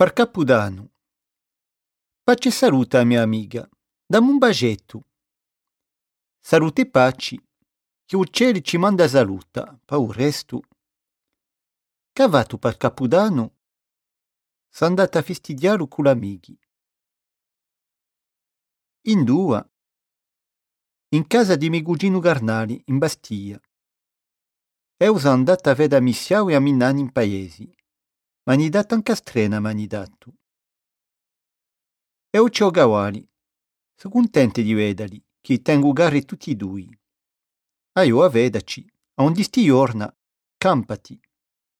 Per Capodanno. Pace e saluta a mia amiga. Dammi un bagetto. Salute e paci, che il cielo ci manda saluta, pa il resto. Cavato per Capodanno, sono andata a festidiare con l'amighi. In due, in casa di mio cugino Garnali, in Bastia. Eu sono andata a vedere a Missiao e a Minnani in paesi. M'hanno dato anche a strena, m'hanno dato. Eu ci ho gawali. Sono contento di vederli, che tengo gare tutti e due. A io a vederci, a un di sti giorna, campati.